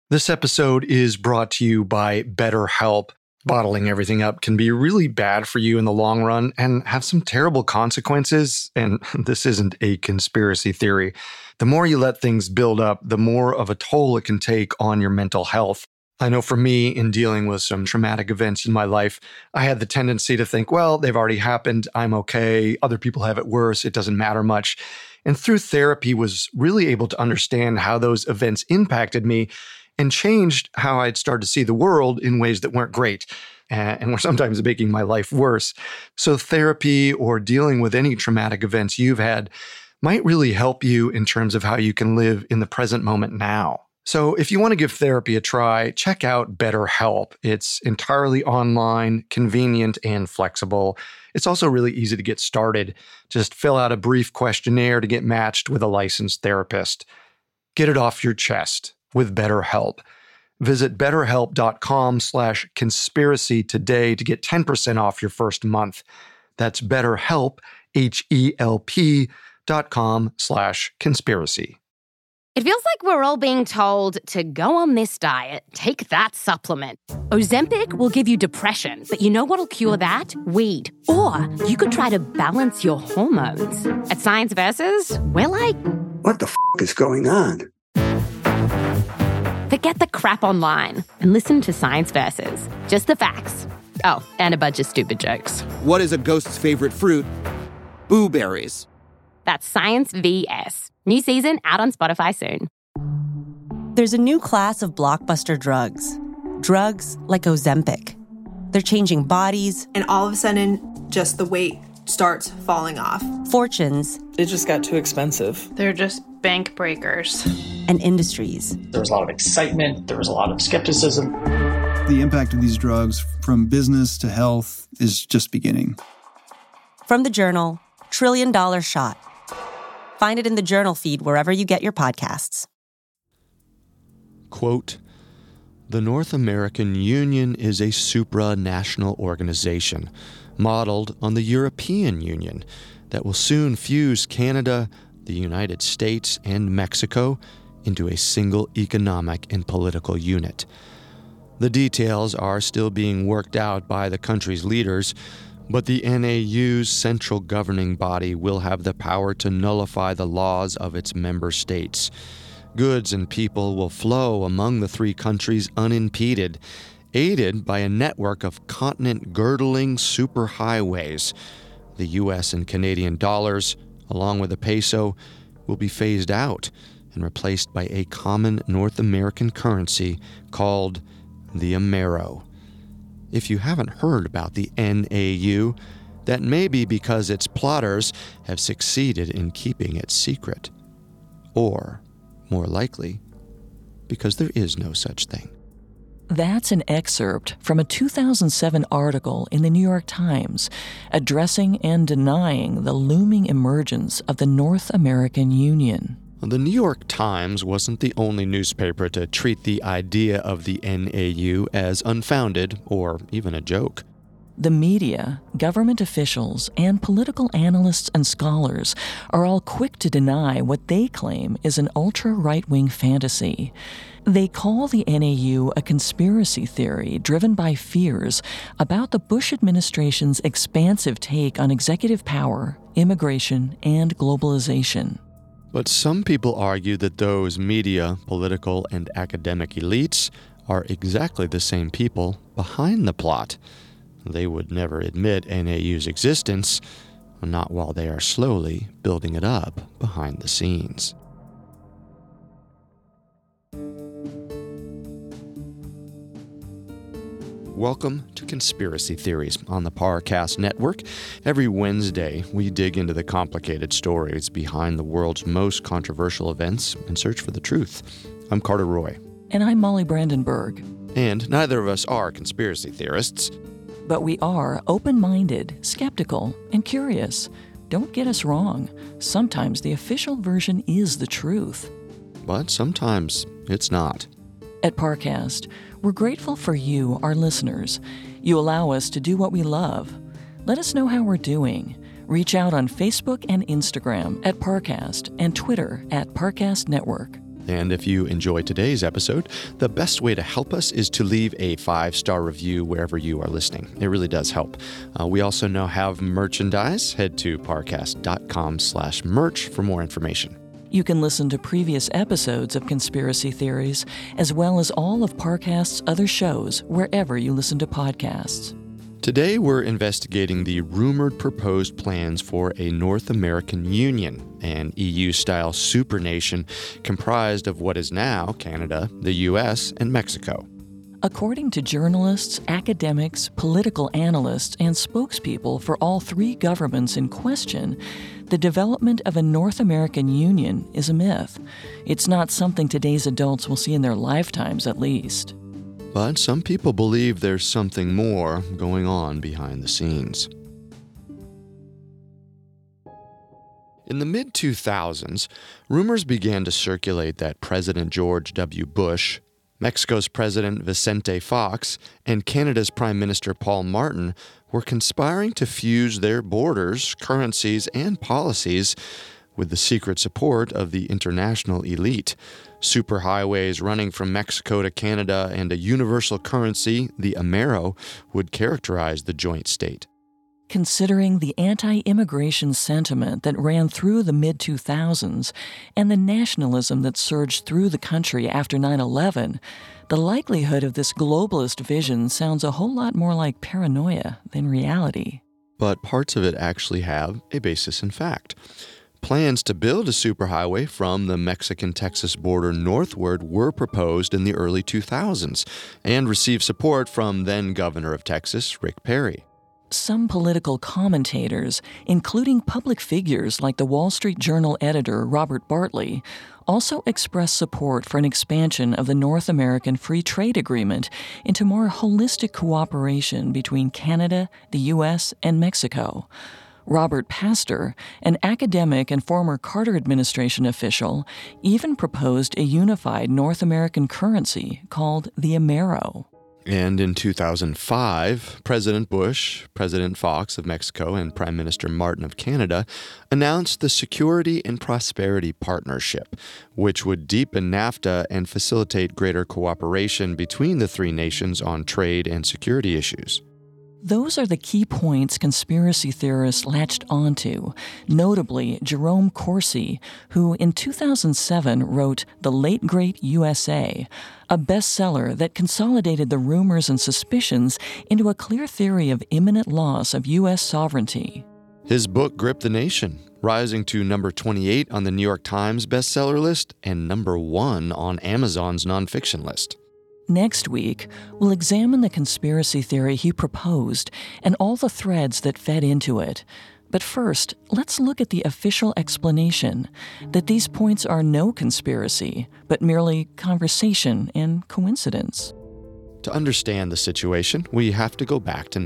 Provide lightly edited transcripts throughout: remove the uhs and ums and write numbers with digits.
This episode is brought to you by BetterHelp. Bottling everything up can be really bad for you in the long run and have some terrible consequences. And this isn't a conspiracy theory. The more you let things build up, the more of a toll it can take on your mental health. I know for me, in dealing with some traumatic events in my life, I had the tendency to think, well, they've already happened. I'm okay. Other people have it worse. It doesn't matter much. And through therapy, was really able to understand how those events impacted me and changed how I'd started to see the world in ways that weren't great and were sometimes making my life worse. So therapy or dealing with any traumatic events you've had might really help you in terms of how you can live in the present moment now. So if you want to give therapy a try, check out BetterHelp. It's entirely online, convenient, and flexible. It's also really easy to get started. Just fill out a brief questionnaire to get matched with a licensed therapist. Get it off your chest with BetterHelp. Visit betterhelp.com/conspiracy today to get 10% off your first month. That's BetterHelp, HELP.com/conspiracy. It feels like we're all being told to go on this diet, take that supplement. Ozempic will give you depression, but you know what'll cure that? Weed. Or you could try to balance your hormones. At Science Versus, we're like, what the is going on? Forget the crap online and listen to Science Versus. Just the facts. Oh, and a bunch of stupid jokes. What is a ghost's favorite fruit? Blueberries. That's Science VS. New season out on Spotify soon. There's a new class of blockbuster drugs. Drugs like Ozempic. They're changing bodies. And all of a sudden, just the weight starts falling off. Fortunes. It just got too expensive. They're just bank breakers. And industries. There was a lot of excitement. There was a lot of skepticism. The impact of these drugs from business to health is just beginning. From the Journal, $1 Trillion Shot. Find it in the Journal feed wherever you get your podcasts. Quote, "The North American Union is a supranational organization modeled on the European Union that will soon fuse Canada, the United States, and Mexico into a single economic and political unit. The details are still being worked out by the country's leaders, but the NAU's central governing body will have the power to nullify the laws of its member states. Goods and people will flow among the three countries unimpeded, aided by a network of continent-girdling superhighways. The U.S. and Canadian dollars, along with the peso, will be phased out and replaced by a common North American currency called the Amero. If you haven't heard about the NAU, that may be because its plotters have succeeded in keeping it secret. Or, more likely, because there is no such thing." That's an excerpt from a 2007 article in the New York Times addressing and denying the looming emergence of the North American Union. The New York Times wasn't the only newspaper to treat the idea of the NAU as unfounded or even a joke. The media, government officials, and political analysts and scholars are all quick to deny what they claim is an ultra-right-wing fantasy. They call the NAU a conspiracy theory driven by fears about the Bush administration's expansive take on executive power, immigration, and globalization. But some people argue that those media, political, and academic elites are exactly the same people behind the plot. They would never admit NAU's existence, not while they are slowly building it up behind the scenes. Welcome to Conspiracy Theories on the Parcast Network. Every Wednesday, we dig into the complicated stories behind the world's most controversial events and search for the truth. I'm Carter Roy. And I'm Molly Brandenburg. And neither of us are conspiracy theorists. But we are open-minded, skeptical, and curious. Don't get us wrong. Sometimes the official version is the truth. But sometimes it's not. At Parcast, we're grateful for you, our listeners. You allow us to do what we love. Let us know how we're doing. Reach out on Facebook and Instagram at Parcast and Twitter at Parcast Network. And if you enjoy today's episode, the best way to help us is to leave a 5-star review wherever you are listening. It really does help. We also now have merchandise. Head to parcast.com/merch for more information. You can listen to previous episodes of Conspiracy Theories, as well as all of Parcast's other shows wherever you listen to podcasts. Today, we're investigating the rumored proposed plans for a North American Union, an EU-style supernation comprised of what is now Canada, the U.S., and Mexico. According to journalists, academics, political analysts, and spokespeople for all three governments in question, the development of a North American Union is a myth. It's not something today's adults will see in their lifetimes, at least. But some people believe there's something more going on behind the scenes. In the mid-2000s, rumors began to circulate that President George W. Bush, Mexico's President Vicente Fox, and Canada's Prime Minister Paul Martin were conspiring to fuse their borders, currencies, and policies with the secret support of the international elite. Superhighways running from Mexico to Canada and a universal currency, the Amero, would characterize the joint state. Considering the anti-immigration sentiment that ran through the mid-2000s and the nationalism that surged through the country after 9/11, the likelihood of this globalist vision sounds a whole lot more like paranoia than reality. But parts of it actually have a basis in fact. Plans to build a superhighway from the Mexican-Texas border northward were proposed in the early 2000s and received support from then-Governor of Texas, Rick Perry. Some political commentators, including public figures like the Wall Street Journal editor Robert Bartley, also expressed support for an expansion of the North American Free Trade Agreement into more holistic cooperation between Canada, the U.S., and Mexico. Robert Pastor, an academic and former Carter administration official, even proposed a unified North American currency called the Amero. And in 2005, President Bush, President Fox of Mexico, and Prime Minister Martin of Canada announced the Security and Prosperity Partnership, which would deepen NAFTA and facilitate greater cooperation between the three nations on trade and security issues. Those are the key points conspiracy theorists latched onto, notably Jerome Corsi, who in 2007 wrote The Late Great USA, a bestseller that consolidated the rumors and suspicions into a clear theory of imminent loss of U.S. sovereignty. His book gripped the nation, rising to number 28 on the New York Times bestseller list and number 1 on Amazon's nonfiction list. Next week, we'll examine the conspiracy theory he proposed and all the threads that fed into it. But first, let's look at the official explanation that these points are no conspiracy, but merely conversation and coincidence. To understand the situation, we have to go back to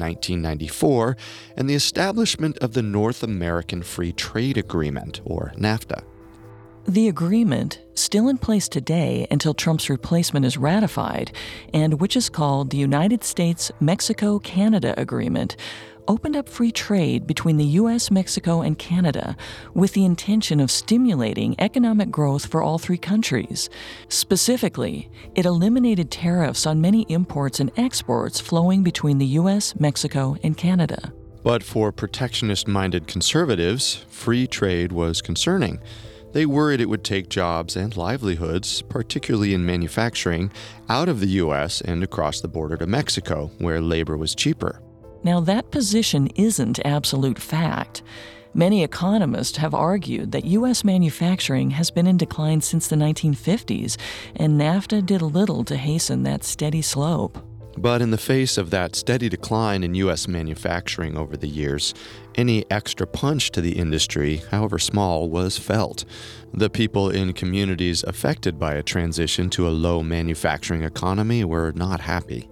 1994 and the establishment of the North American Free Trade Agreement, or NAFTA. The agreement, still in place today until Trump's replacement is ratified, and which is called the United States-Mexico-Canada Agreement, opened up free trade between the U.S., Mexico, and Canada with the intention of stimulating economic growth for all three countries. Specifically, it eliminated tariffs on many imports and exports flowing between the U.S., Mexico, and Canada. But for protectionist-minded conservatives, free trade was concerning. They worried it would take jobs and livelihoods, particularly in manufacturing, out of the U.S. and across the border to Mexico, where labor was cheaper. Now, that position isn't absolute fact. Many economists have argued that U.S. manufacturing has been in decline since the 1950s, and NAFTA did little to hasten that steady slope. But in the face of that steady decline in U.S. manufacturing over the years, any extra punch to the industry, however small, was felt. The people in communities affected by a transition to a low manufacturing economy were not happy.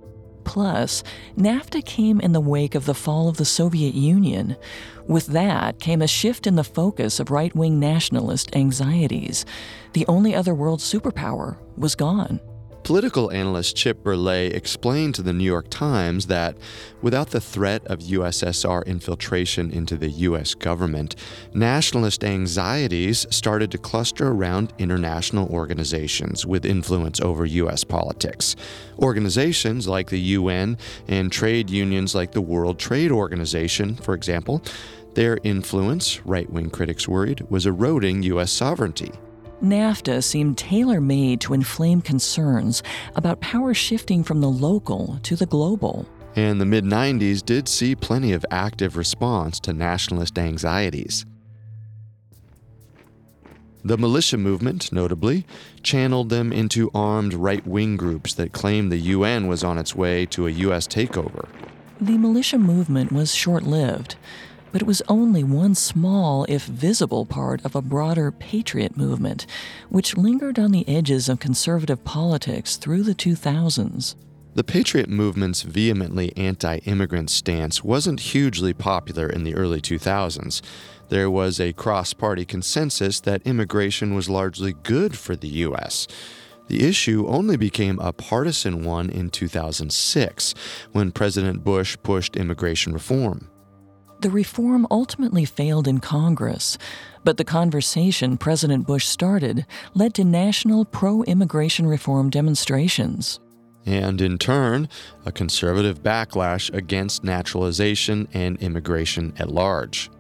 Plus, NAFTA came in the wake of the fall of the Soviet Union. With that came a shift in the focus of right-wing nationalist anxieties. The only other world superpower was gone. Political analyst Chip Burley explained to the New York Times that without the threat of USSR infiltration into the U.S. government, nationalist anxieties started to cluster around international organizations with influence over U.S. politics. Organizations like the UN and trade unions like the World Trade Organization, for example, their influence, right-wing critics worried, was eroding U.S. sovereignty. NAFTA seemed tailor-made to inflame concerns about power shifting from the local to the global. And the mid-90s did see plenty of active response to nationalist anxieties. The militia movement, notably, channeled them into armed right-wing groups that claimed the UN was on its way to a U.S. takeover. The militia movement was short-lived, but it was only one small, if visible, part of a broader patriot movement, which lingered on the edges of conservative politics through the 2000s. The patriot movement's vehemently anti-immigrant stance wasn't hugely popular in the early 2000s. There was a cross-party consensus that immigration was largely good for the U.S. The issue only became a partisan one in 2006, when President Bush pushed immigration reform. The reform ultimately failed in Congress, but the conversation President Bush started led to national pro-immigration reform demonstrations. And in turn, a conservative backlash against naturalization and immigration at large.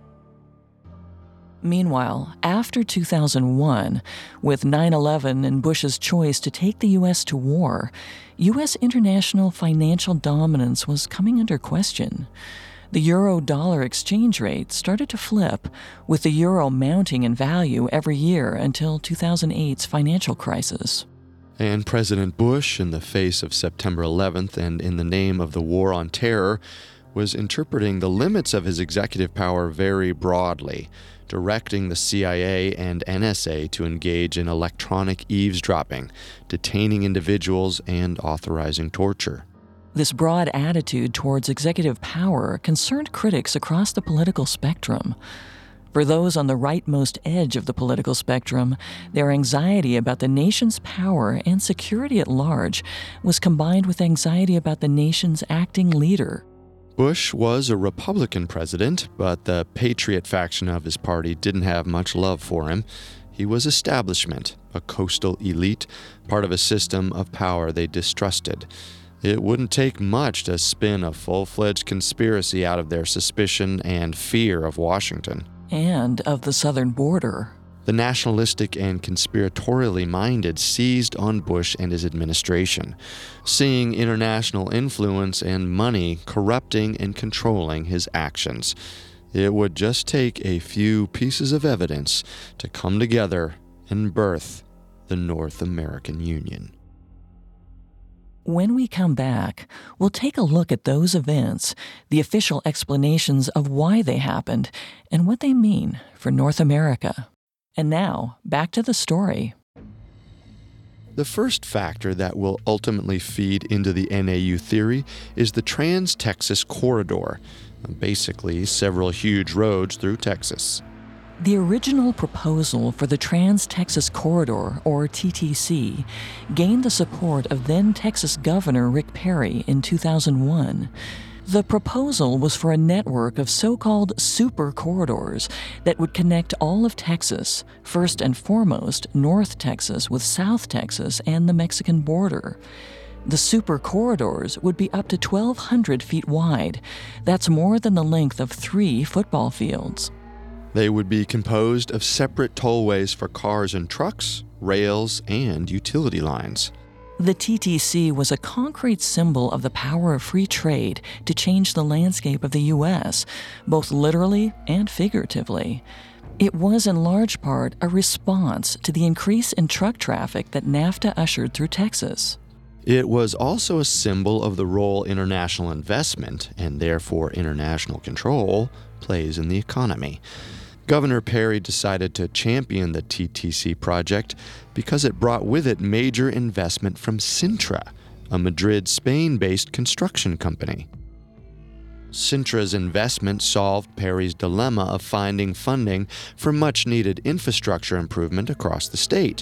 Meanwhile, after 2001, with 9/11 and Bush's choice to take the U.S. to war, U.S. international financial dominance was coming under question. The euro-dollar exchange rate started to flip, with the euro mounting in value every year until 2008's financial crisis. And President Bush, in the face of September 11th and in the name of the war on terror, was interpreting the limits of his executive power very broadly, directing the CIA and NSA to engage in electronic eavesdropping, detaining individuals, and authorizing torture. This broad attitude towards executive power concerned critics across the political spectrum. For those on the rightmost edge of the political spectrum, their anxiety about the nation's power and security at large was combined with anxiety about the nation's acting leader. Bush was a Republican president, but the Patriot faction of his party didn't have much love for him. He was establishment, a coastal elite, part of a system of power they distrusted. It wouldn't take much to spin a full-fledged conspiracy out of their suspicion and fear of Washington. And of the southern border. The nationalistic and conspiratorially minded seized on Bush and his administration, seeing international influence and money corrupting and controlling his actions. It would just take a few pieces of evidence to come together and birth the North American Union. When we come back, we'll take a look at those events, the official explanations of why they happened, and what they mean for North America. And now, back to the story. The first factor that will ultimately feed into the NAU theory is the Trans-Texas Corridor, basically several huge roads through Texas. The original proposal for the Trans-Texas Corridor, or TTC, gained the support of then-Texas Governor Rick Perry in 2001. The proposal was for a network of so-called super corridors that would connect all of Texas, first and foremost North Texas with South Texas and the Mexican border. The super corridors would be up to 1,200 feet wide. That's more than the length of 3 football fields. They would be composed of separate tollways for cars and trucks, rails, and utility lines. The TTC was a concrete symbol of the power of free trade to change the landscape of the U.S., both literally and figuratively. It was in large part a response to the increase in truck traffic that NAFTA ushered through Texas. It was also a symbol of the role international investment, and therefore international control, plays in the economy. Governor Perry decided to champion the TTC project because it brought with it major investment from Cintra, a Madrid, Spain-based construction company. Cintra's investment solved Perry's dilemma of finding funding for much-needed infrastructure improvement across the state.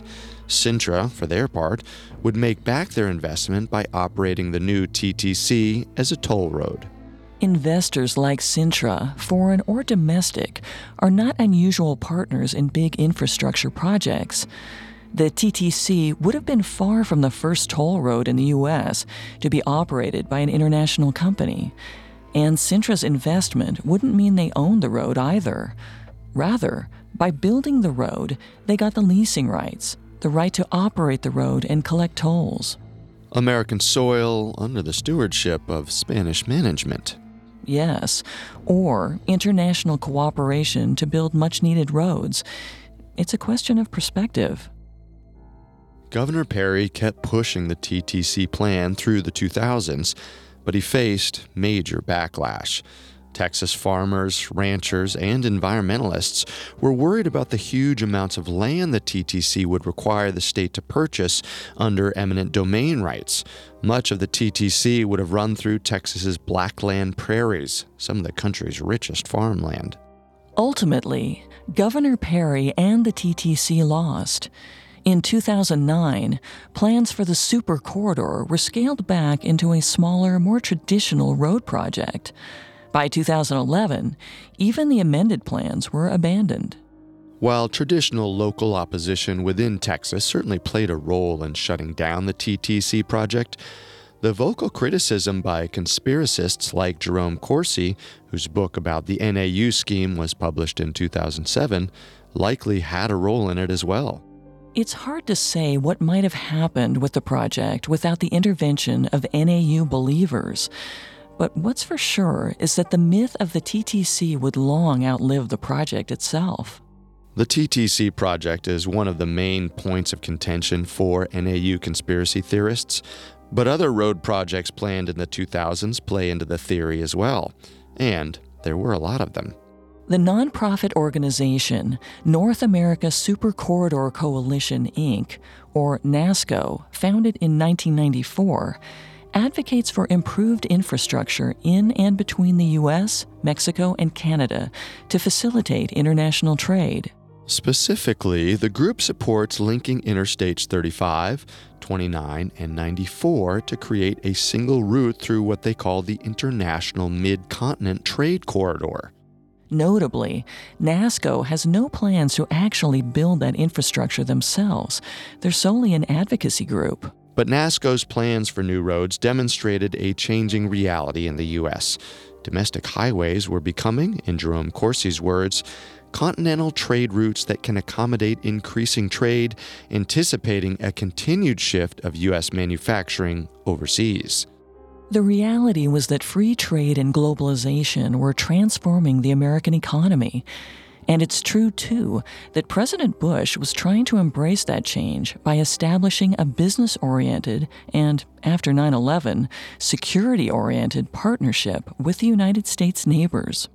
Cintra, for their part, would make back their investment by operating the new TTC as a toll road. Investors like Cintra, foreign or domestic, are not unusual partners in big infrastructure projects. The TTC would have been far from the first toll road in the U.S. to be operated by an international company. And Cintra's investment wouldn't mean they owned the road either. Rather, by building the road, they got the leasing rights, the right to operate the road and collect tolls. American soil under the stewardship of Spanish management. Yes, or international cooperation to build much-needed roads. It's a question of perspective. Governor Perry kept pushing the TTC plan through the 2000s, but he faced major backlash. Texas farmers, ranchers, and environmentalists were worried about the huge amounts of land the TTC would require the state to purchase under eminent domain rights. Much of the TTC would have run through Texas's blackland prairies, some of the country's richest farmland. Ultimately, Governor Perry and the TTC lost. In 2009, plans for the Super Corridor were scaled back into a smaller, more traditional road project. By 2011, even the amended plans were abandoned. While traditional local opposition within Texas certainly played a role in shutting down the TTC project, the vocal criticism by conspiracists like Jerome Corsi, whose book about the NAU scheme was published in 2007, likely had a role in it as well. It's hard to say what might have happened with the project without the intervention of NAU believers. But what's for sure is that the myth of the TTC would long outlive the project itself. The TTC project is one of the main points of contention for NAU conspiracy theorists, but other road projects planned in the 2000s play into the theory as well. And there were a lot of them. The nonprofit organization North America Super Corridor Coalition, Inc., or NASCO, founded in 1994, advocates for improved infrastructure in and between the U.S., Mexico, and Canada to facilitate international trade. Specifically, the group supports linking Interstates 35, 29, and 94 to create a single route through what they call the International Mid-Continent Trade Corridor. Notably, NASCO has no plans to actually build that infrastructure themselves. They're solely an advocacy group. But NASCO's plans for new roads demonstrated a changing reality in the U.S. Domestic highways were becoming, in Jerome Corsi's words, continental trade routes that can accommodate increasing trade, anticipating a continued shift of U.S. manufacturing overseas. The reality was that free trade and globalization were transforming the American economy. And it's true, too, that President Bush was trying to embrace that change by establishing a business-oriented and, after 9/11, security-oriented partnership with the United States neighbors.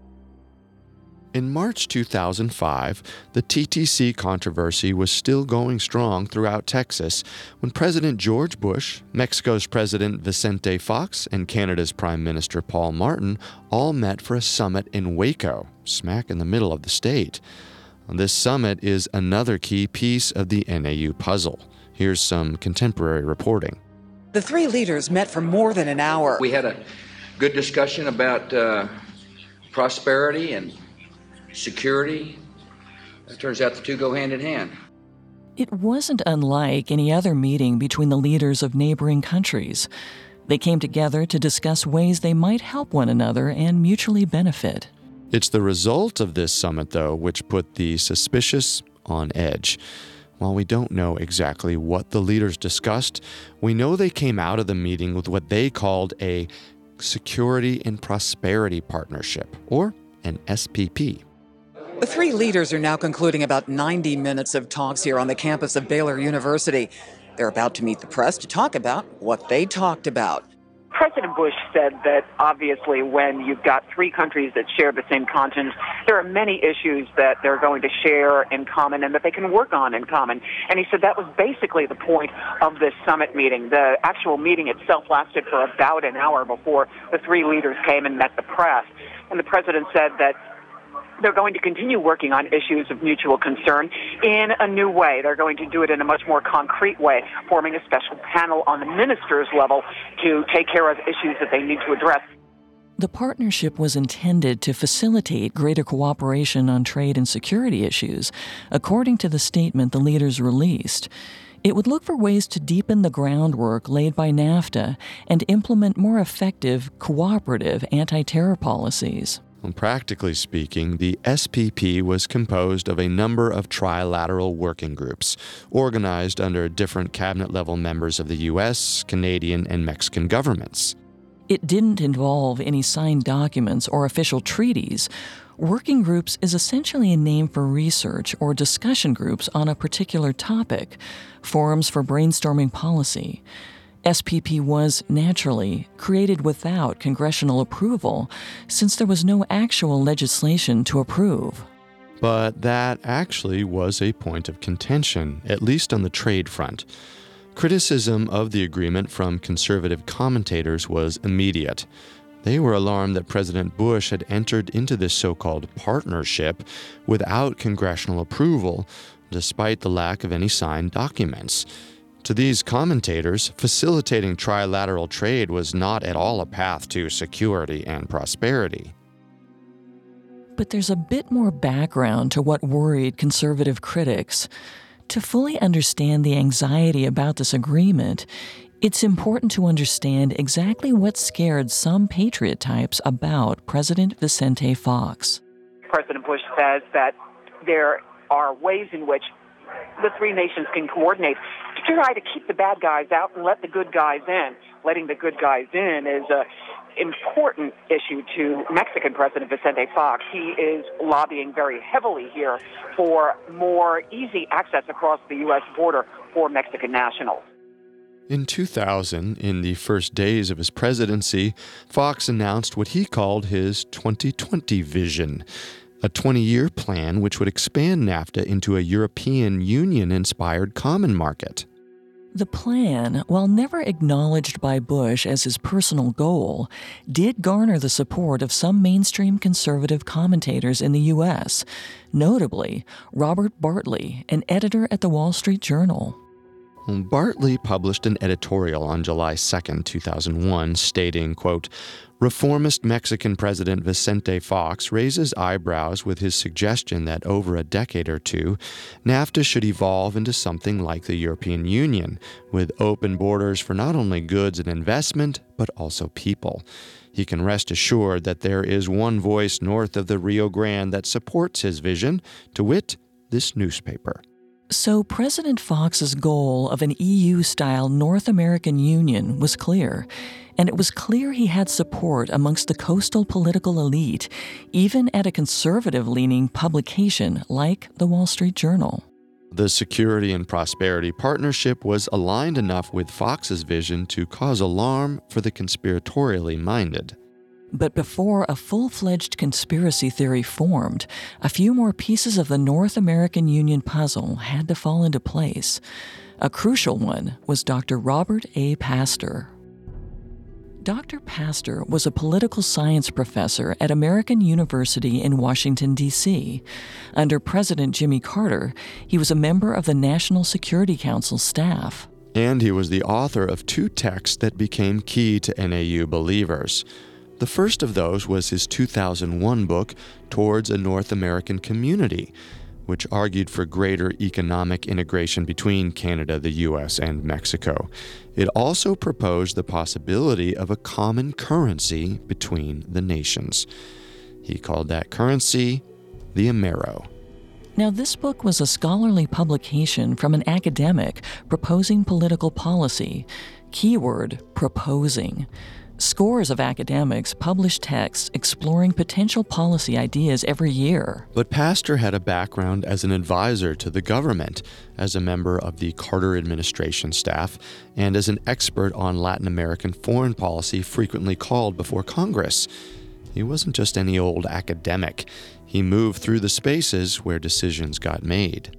In March 2005, the TTC controversy was still going strong throughout Texas when President George Bush, Mexico's President Vicente Fox, and Canada's Prime Minister Paul Martin all met for a summit in Waco, smack in the middle of the state. This summit is another key piece of the NAU puzzle. Here's some contemporary reporting. The three leaders met for more than an hour. We had a good discussion about prosperity and security. It turns out the two go hand in hand. It wasn't unlike any other meeting between the leaders of neighboring countries. They came together to discuss ways they might help one another and mutually benefit. It's the result of this summit, though, which put the suspicious on edge. While we don't know exactly what the leaders discussed, we know they came out of the meeting with what they called a Security and Prosperity Partnership, or an SPP. The three leaders are now concluding about 90 minutes of talks here on the campus of Baylor University. They're about to meet the press to talk about what they talked about. President Bush said that obviously when you've got three countries that share the same continent, there are many issues that they're going to share in common and that they can work on in common. And he said that was basically the point of this summit meeting. The actual meeting itself lasted for about an hour before the three leaders came and met the press. And the president said that They're going to continue working on issues of mutual concern in a new way. They're going to do it in a much more concrete way, forming a special panel on the ministers' level to take care of issues that they need to address. The partnership was intended to facilitate greater cooperation on trade and security issues, according to the statement the leaders released. It would look for ways to deepen the groundwork laid by NAFTA and implement more effective, cooperative anti-terror policies. Well, practically speaking, the SPP was composed of a number of trilateral working groups, organized under different cabinet-level members of the U.S., Canadian, and Mexican governments. It didn't involve any signed documents or official treaties. Working groups is essentially a name for research or discussion groups on a particular topic, forums for brainstorming policy. SPP was, naturally, created without congressional approval, since there was no actual legislation to approve. But that actually was a point of contention, at least on the trade front. Criticism of the agreement from conservative commentators was immediate. They were alarmed that President Bush had entered into this so-called partnership without congressional approval, despite the lack of any signed documents. To these commentators, facilitating trilateral trade was not at all a path to security and prosperity. But there's a bit more background to what worried conservative critics. To fully understand the anxiety about this agreement, it's important to understand exactly what scared some patriot types about President Vicente Fox. President Bush says that there are ways in which the three nations can coordinate to try to keep the bad guys out and let the good guys in. Letting the good guys in is an important issue to Mexican President Vicente Fox. He is lobbying very heavily here for more easy access across the U.S. border for Mexican nationals. In 2000, in the first days of his presidency, Fox announced what he called his 2020 vision, a 20-year plan which would expand NAFTA into a European Union-inspired common market. The plan, while never acknowledged by Bush as his personal goal, did garner the support of some mainstream conservative commentators in the U.S., notably Robert Bartley, an editor at the Wall Street Journal. Bartley published an editorial on July 2, 2001, stating, quote, "Reformist Mexican President Vicente Fox raises eyebrows with his suggestion that over a decade or two, NAFTA should evolve into something like the European Union, with open borders for not only goods and investment, but also people. He can rest assured that there is one voice north of the Rio Grande that supports his vision, to wit, this newspaper." So President Fox's goal of an EU-style North American Union was clear, and it was clear he had support amongst the coastal political elite, even at a conservative-leaning publication like the Wall Street Journal. The Security and Prosperity Partnership was aligned enough with Fox's vision to cause alarm for the conspiratorially minded. But before a full-fledged conspiracy theory formed, a few more pieces of the North American Union puzzle had to fall into place. A crucial one was Dr. Robert A. Pastor. Dr. Pastor was a political science professor at American University in Washington, D.C. Under President Jimmy Carter, he was a member of the National Security Council staff. And he was the author of two texts that became key to NAU believers. The first of those was his 2001 book, Towards a North American Community, which argued for greater economic integration between Canada, the U.S., and Mexico. It also proposed the possibility of a common currency between the nations. He called that currency the Amero. Now, this book was a scholarly publication from an academic proposing political policy. Keyword, proposing. Scores of academics publish texts exploring potential policy ideas every year. But Pastor had a background as an advisor to the government, as a member of the Carter administration staff, and as an expert on Latin American foreign policy frequently called before Congress. He wasn't just any old academic. He moved through the spaces where decisions got made.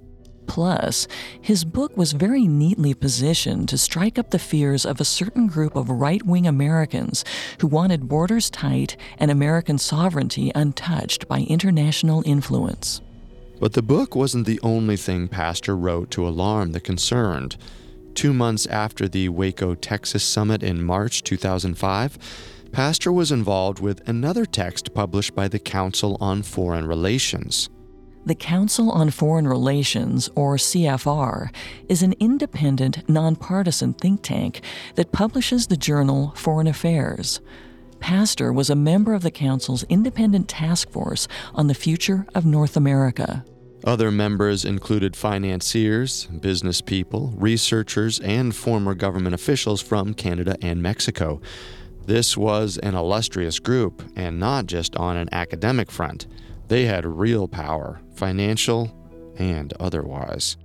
Plus, his book was very neatly positioned to strike up the fears of a certain group of right-wing Americans who wanted borders tight and American sovereignty untouched by international influence. But the book wasn't the only thing Pastor wrote to alarm the concerned. 2 months after the Waco, Texas summit in March 2005, Pastor was involved with another text published by the Council on Foreign Relations. The Council on Foreign Relations, or CFR, is an independent, nonpartisan think tank that publishes the journal Foreign Affairs. Pastor was a member of the Council's independent task force on the future of North America. Other members included financiers, business people, researchers, and former government officials from Canada and Mexico. This was an illustrious group, and not just on an academic front. They had real power, financial and otherwise.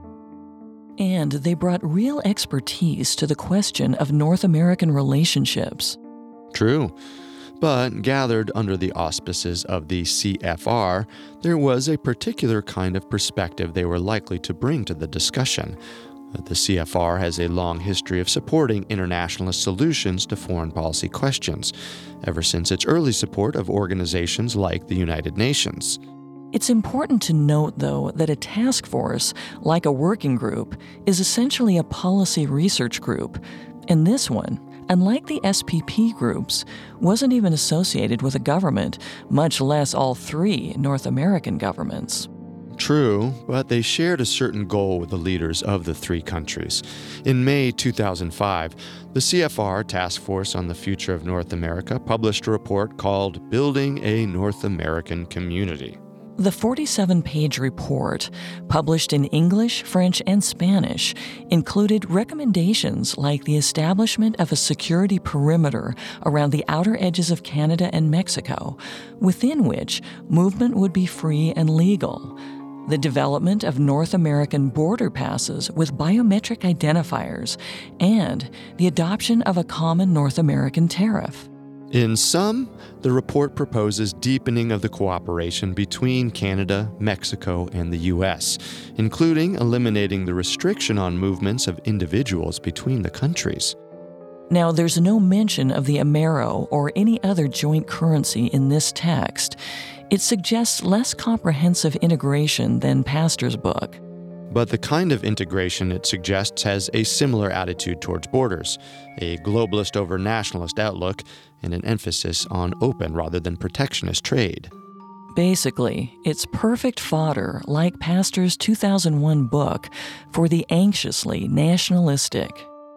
And they brought real expertise to the question of North American relationships. True. But gathered under the auspices of the CFR, there was a particular kind of perspective they were likely to bring to the discussion. The CFR has a long history of supporting internationalist solutions to foreign policy questions, ever since its early support of organizations like the United Nations. It's important to note, though, that a task force, like a working group, is essentially a policy research group, and this one, unlike the SPP groups, wasn't even associated with a government, much less all three North American governments. True, but they shared a certain goal with the leaders of the three countries. In May 2005, the CFR Task Force on the Future of North America published a report called Building a North American Community. The 47-page report, published in English, French, and Spanish, included recommendations like the establishment of a security perimeter around the outer edges of Canada and Mexico, within which movement would be free and legal, the development of North American border passes with biometric identifiers, and the adoption of a common North American tariff. In sum, the report proposes deepening of the cooperation between Canada, Mexico, and the U.S., including eliminating the restriction on movements of individuals between the countries. Now, there's no mention of the Amero or any other joint currency in this text. It suggests less comprehensive integration than Pastor's book. But the kind of integration it suggests has a similar attitude towards borders, a globalist over nationalist outlook, and an emphasis on open rather than protectionist trade. Basically, it's perfect fodder, like Pastor's 2001 book, for the anxiously nationalistic.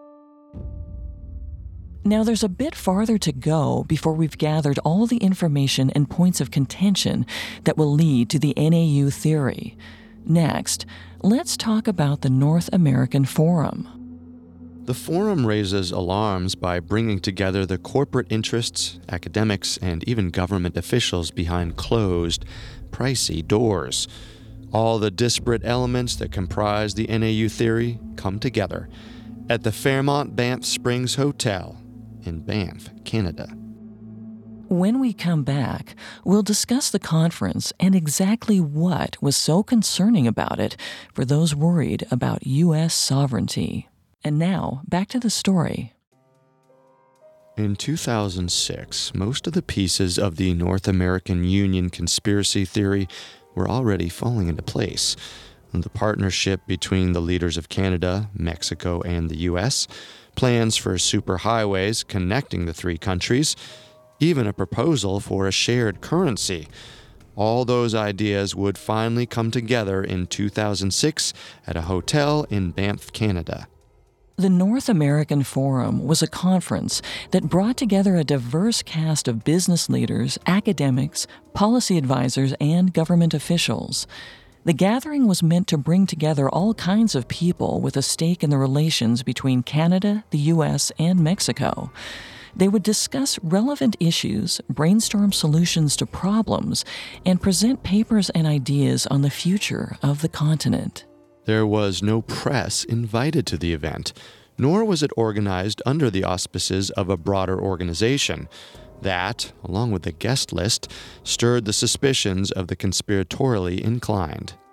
Now, there's a bit farther to go before we've gathered all the information and points of contention that will lead to the NAU theory. Next, let's talk about the North American Forum. The Forum raises alarms by bringing together the corporate interests, academics, and even government officials behind closed, pricey doors. All the disparate elements that comprise the NAU theory come together at the Fairmont Banff Springs Hotel in Banff, Canada. When we come back, we'll discuss the conference and exactly what was so concerning about it for those worried about U.S. sovereignty. And now, back to the story. In 2006, most of the pieces of the North American Union conspiracy theory were already falling into place. The partnership between the leaders of Canada, Mexico, and the U.S., plans for superhighways connecting the three countries, even a proposal for a shared currency. All those ideas would finally come together in 2006 at a hotel in Banff, Canada. The North American Forum was a conference that brought together a diverse cast of business leaders, academics, policy advisors, and government officials. The gathering was meant to bring together all kinds of people with a stake in the relations between Canada, the U.S., and Mexico. They would discuss relevant issues, brainstorm solutions to problems, and present papers and ideas on the future of the continent. There was no press invited to the event, nor was it organized under the auspices of a broader organization. That, along with the guest list, stirred the suspicions of the conspiratorially inclined.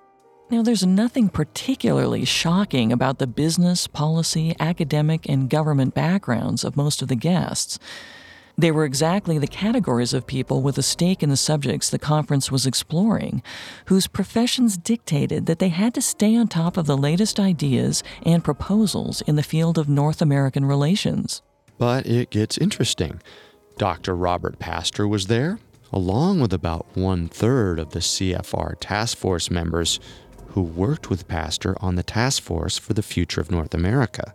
Now, there's nothing particularly shocking about the business, policy, academic, and government backgrounds of most of the guests. They were exactly the categories of people with a stake in the subjects the conference was exploring, whose professions dictated that they had to stay on top of the latest ideas and proposals in the field of North American relations. But it gets interesting. Dr. Robert Pastor was there, along with about 1/3 of the CFR task force members who worked with Pastor on the task force for the future of North America.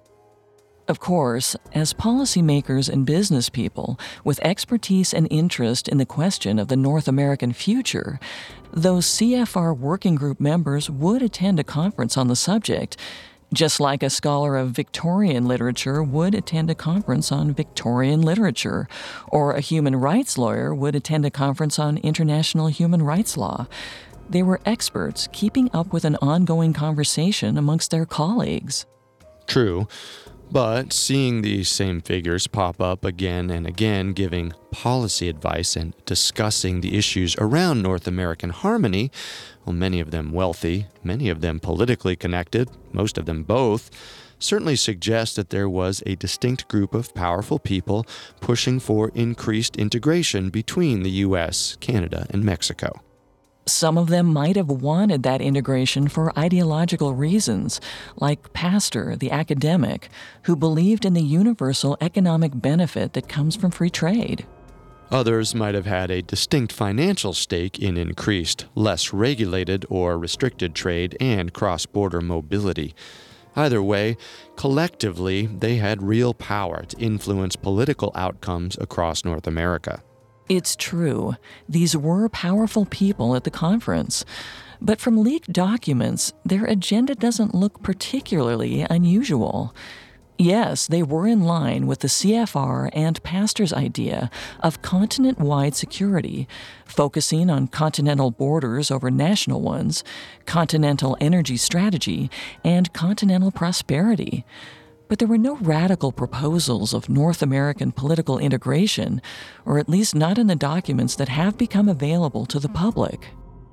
Of course, as policymakers and business people with expertise and interest in the question of the North American future, those CFR working group members would attend a conference on the subject, just like a scholar of Victorian literature would attend a conference on Victorian literature, or a human rights lawyer would attend a conference on international human rights law. They were experts keeping up with an ongoing conversation amongst their colleagues. True, but seeing these same figures pop up again and again giving policy advice and discussing the issues around North American harmony, well, many of them wealthy, many of them politically connected, most of them both, certainly suggests that there was a distinct group of powerful people pushing for increased integration between the U.S., Canada, and Mexico. Some of them might have wanted that integration for ideological reasons, like Pastor, the academic, who believed in the universal economic benefit that comes from free trade. Others might have had a distinct financial stake in increased, less regulated or restricted trade and cross-border mobility. Either way, collectively, they had real power to influence political outcomes across North America. It's true, these were powerful people at the conference, but from leaked documents, their agenda doesn't look particularly unusual. Yes, they were in line with the CFR and Pastor's idea of continent-wide security, focusing on continental borders over national ones, continental energy strategy, and continental prosperity. But there were no radical proposals of North American political integration, or at least not in the documents that have become available to the public.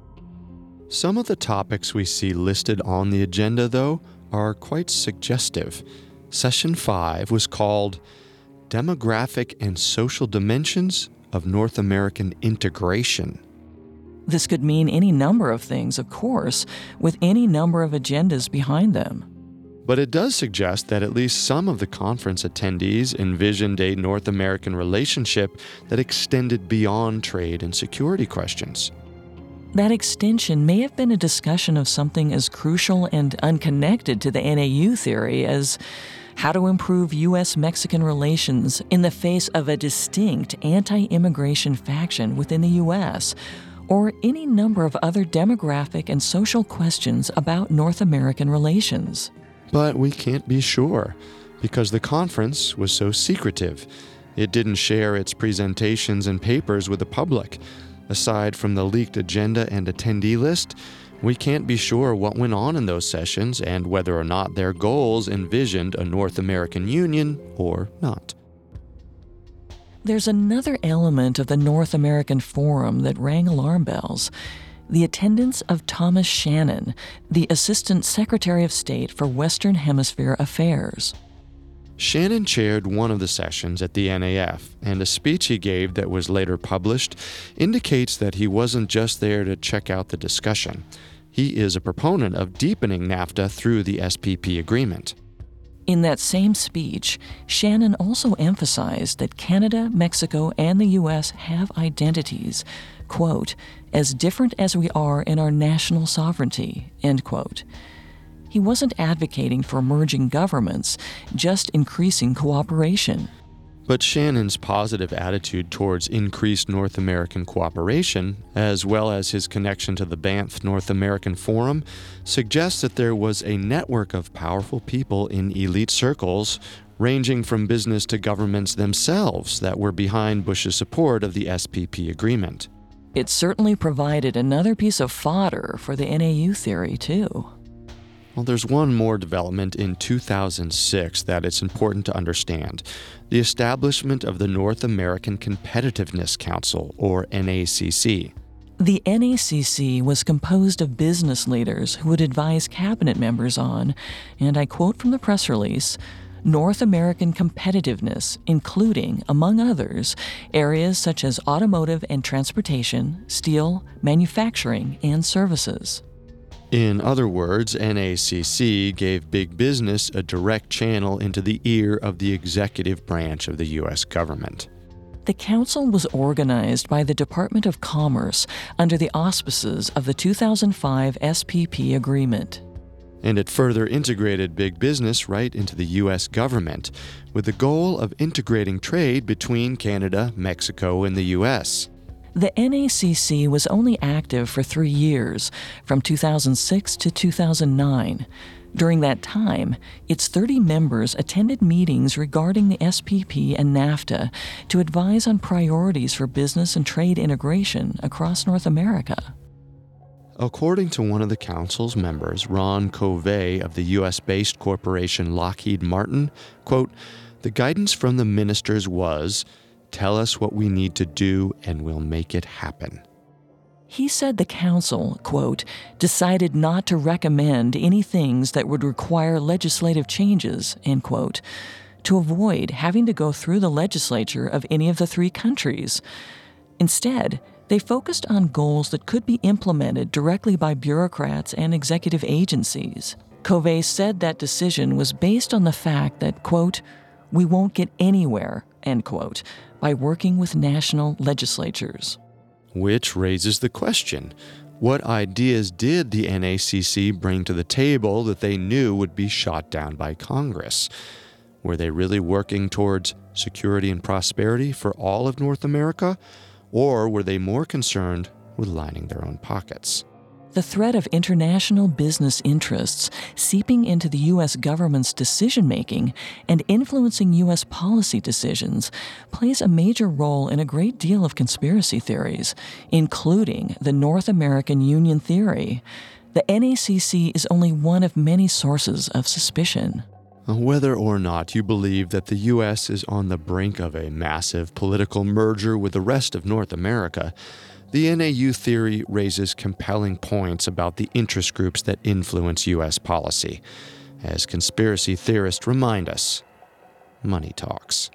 Some of the topics we see listed on the agenda, though, are quite suggestive. Session 5 was called Demographic and Social Dimensions of North American Integration. This could mean any number of things, of course, with any number of agendas behind them. But it does suggest that at least some of the conference attendees envisioned a North American relationship that extended beyond trade and security questions. That extension may have been a discussion of something as crucial and unconnected to the NAU theory as how to improve U.S.-Mexican relations in the face of a distinct anti-immigration faction within the U.S., or any number of other demographic and social questions about North American relations. But we can't be sure, because the conference was so secretive. It didn't share its presentations and papers with the public. Aside from the leaked agenda and attendee list, we can't be sure what went on in those sessions and whether or not their goals envisioned a North American Union or not. There's another element of the North American Forum that rang alarm bells. The attendance of Thomas Shannon, the Assistant Secretary of State for Western Hemisphere Affairs. Shannon chaired one of the sessions at the NAF, and a speech he gave that was later published indicates that he wasn't just there to check out the discussion. He is a proponent of deepening NAFTA through the SPP agreement. In that same speech, Shannon also emphasized that Canada, Mexico, and the U.S. have identities, quote, as different as we are in our national sovereignty, end quote. He wasn't advocating for merging governments, just increasing cooperation. But Shannon's positive attitude towards increased North American cooperation, as well as his connection to the Banff North American Forum, suggests that there was a network of powerful people in elite circles, ranging from business to governments themselves, that were behind Bush's support of the SPP agreement. It certainly provided another piece of fodder for the NAU theory, too. Well, there's one more development in 2006 that it's important to understand: the establishment of the North American Competitiveness Council, or NACC. The NACC was composed of business leaders who would advise cabinet members on, and I quote from the press release, North American competitiveness, including, among others, areas such as automotive and transportation, steel, manufacturing, and services. In other words, NACC gave big business a direct channel into the ear of the executive branch of the U.S. government. The council was organized by the Department of Commerce under the auspices of the 2005 SPP agreement. And it further integrated big business right into the U.S. government, with the goal of integrating trade between Canada, Mexico, and the U.S. The NACC was only active for 3 years, from 2006 to 2009. During that time, its 30 members attended meetings regarding the SPP and NAFTA to advise on priorities for business and trade integration across North America. According to one of the council's members, Ron Covey of the U.S.-based corporation Lockheed Martin, quote, "The guidance from the ministers was, tell us what we need to do and we'll make it happen." He said the council, quote, decided not to recommend any things that would require legislative changes, end quote, to avoid having to go through the legislature of any of the 3 countries. Instead, they focused on goals that could be implemented directly by bureaucrats and executive agencies. Covey said that decision was based on the fact that, quote, we won't get anywhere, end quote, by working with national legislatures. Which raises the question, what ideas did the NACC bring to the table that they knew would be shot down by Congress? Were they really working towards security and prosperity for all of North America? Or were they more concerned with lining their own pockets? The threat of international business interests seeping into the U.S. government's decision-making and influencing U.S. policy decisions plays a major role in a great deal of conspiracy theories, including the North American Union theory. The NACC is only one of many sources of suspicion. Whether or not you believe that the U.S. is on the brink of a massive political merger with the rest of North America, the NAU theory raises compelling points about the interest groups that influence U.S. policy. As conspiracy theorists remind us, money talks.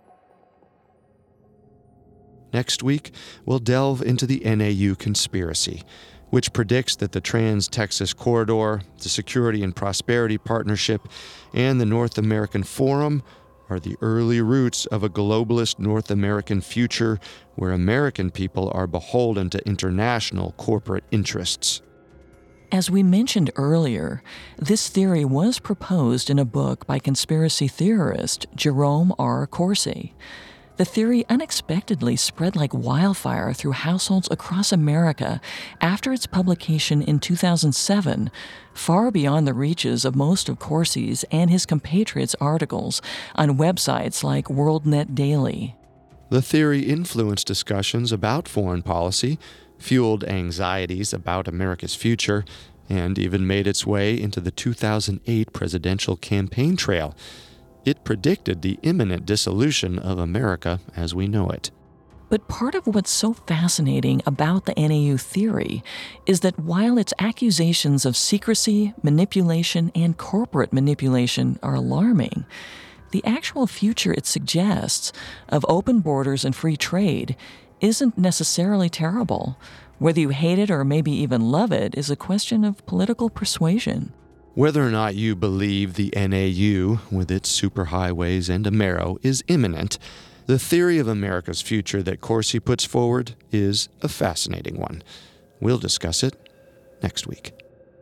Next week, we'll delve into the NAU conspiracy, which predicts that the Trans-Texas Corridor, the Security and Prosperity Partnership, and the North American Forum are the early roots of a globalist North American future where American people are beholden to international corporate interests. As we mentioned earlier, this theory was proposed in a book by conspiracy theorist Jerome R. Corsi. The theory unexpectedly spread like wildfire through households across America after its publication in 2007, far beyond the reaches of most of Corsi's and his compatriots' articles on websites like WorldNet Daily. The theory influenced discussions about foreign policy, fueled anxieties about America's future, and even made its way into the 2008 presidential campaign trail. It predicted the imminent dissolution of America as we know it. But part of what's so fascinating about the NAU theory is that while its accusations of secrecy, manipulation, and corporate manipulation are alarming, the actual future it suggests of open borders and free trade isn't necessarily terrible. Whether you hate it or maybe even love it is a question of political persuasion. Whether or not you believe the NAU, with its superhighways and Amero, is imminent, the theory of America's future that Corsi puts forward is a fascinating one. We'll discuss it next week.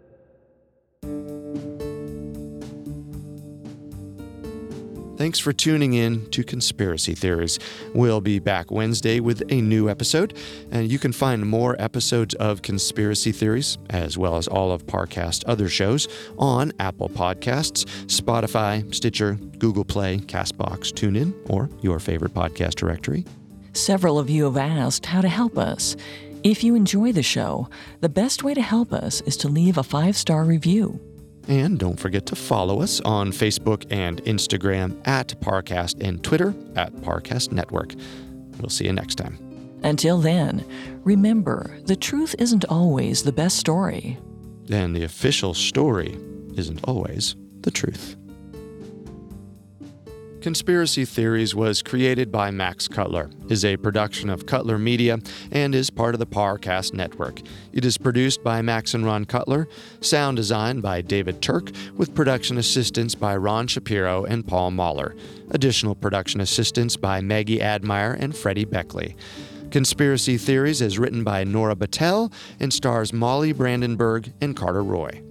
Thanks for tuning in to Conspiracy Theories. We'll be back Wednesday with a new episode, and you can find more episodes of Conspiracy Theories, as well as all of Parcast's other shows, on Apple Podcasts, Spotify, Stitcher, Google Play, CastBox, TuneIn, or your favorite podcast directory. Several of you have asked how to help us. If you enjoy the show, the best way to help us is to leave a 5-star review. And don't forget to follow us on Facebook and Instagram at Parcast and Twitter at Parcast Network. We'll see you next time. Until then, remember, the truth isn't always the best story. And the official story isn't always the truth. Conspiracy Theories was created by Max Cutler, is a production of Cutler Media, and is part of the Parcast Network. It is produced by Max and Ron Cutler, sound design by David Turk, with production assistance by Ron Shapiro and Paul Mahler. Additional production assistance by Maggie Admire and Freddie Beckley. Conspiracy Theories is written by Nora Battelle and stars Molly Brandenburg and Carter Roy.